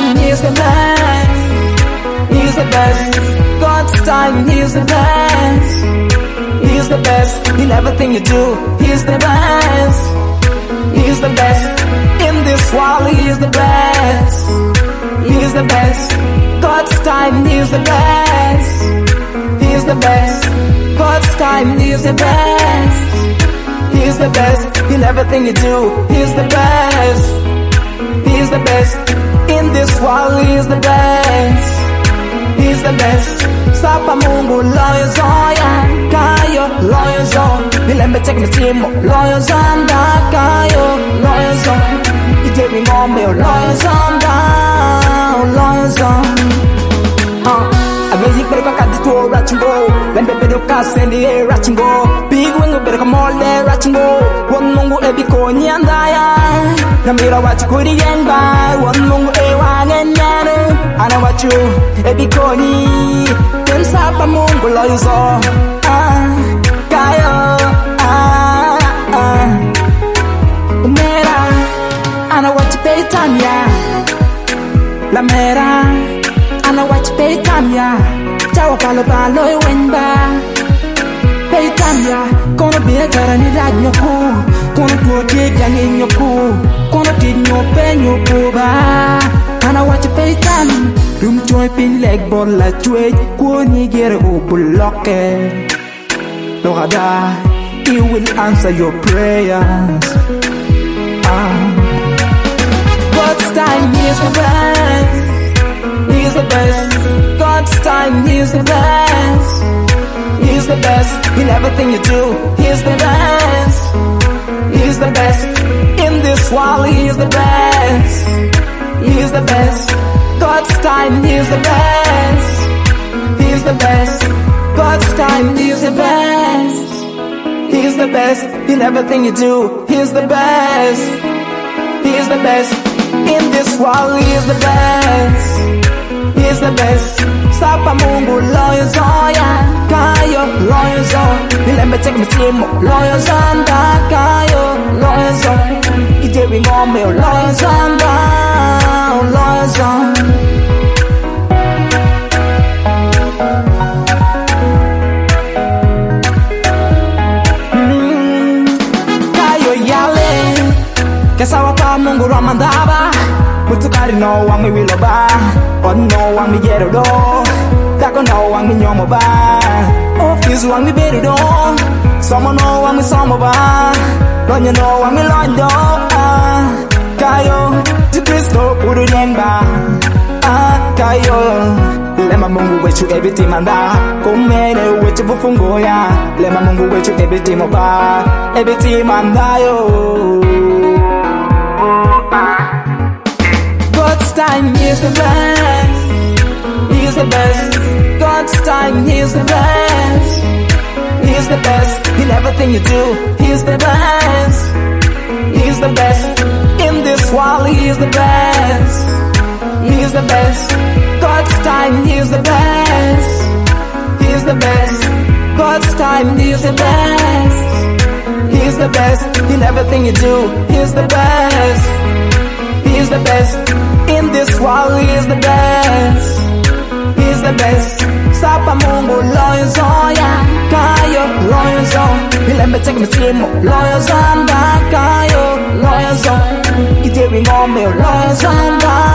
time, he's the best. He's the best. God's time, he's the best. He's the best in everything you do. He's the best. He's the best in this world. He's the best. He's the best. God's time, he's the best. He's the best. God's time, he's the best. He's the best in everything you do. He's the best. He's the best in this world. He's the best. He's the best. Sapa Mungu lawyers on ya kayo lawyers on. Nilembe take my team lawyers on da kayo lawyers on. You take me on me lawyers on down lawyers on. Amazing pero kakati to ratchingo. Lembe pero kasendi ratchingo. Big wingo pero kamole ratchingo. One Mungu ebiko nyandaya. Namira wachikuri yenba. One Mungu ewangenyanu. Ana wachu ebikoni. Then sapa Mungu lawyers on. Kayo Mera. Ana wachu pay tamya. La mera. Ana watch pay tamya. Chawa palo palo wenda. Pay tamya. Kono be karani raj nyoku. Kono tuote jangi nyoku. Kono tidnyo pe nyoku ba. Ana watch pay tam. Rum choy pin leg ball la chwe. Kuni gere ubu loke. Lohada, he will answer your prayers. God's time is the best. He's the best. God's time, he's the best. He's the best in everything you do. He's the best. He's the best in this world. He's the best. He's the best. God's time, he's the best. He's the best. God's time, he's the best. He's the best in everything you do. He's the best. He's the best in this world. He's the best. He's the best. Sapa Mungu lawyers on ya kayo lawyers on. Nilembe take my team lawyers on da kayo lawyers on. Ijeri ngome lawyers on down lawyers on. Kayo yale kesawa pa Mungu ramandaba. Mutukari no wami wiloba. Oh no wami gero do. Dako no wami nyomo ba. Oh fizu wami beru do. Somo no wami somo ba. Lonyo no wami londo. Kayo to Kristo puru nyemba. Kayo lema Mungu wechu ebiti manda. Kumene wechu bufungo ya. Lema Mungu wechu ebiti moba. Ebiti manda yo. God's time, he's the best. He's the best. God's time, he's the best. He's the best in everything you do. He's the best. He's the best in this world. He's the best. He's the best. God's time, he's the best. He's the best. God's time, he's the best. He's the best in everything you do. He's the best. He's the best in this world. He's the best. He's the best. Sapa Mungu lawyers on ya kayo lawyers on. Nilembe take my team lawyers on da kayo lawyers on. Ijeri ngome lawyers on da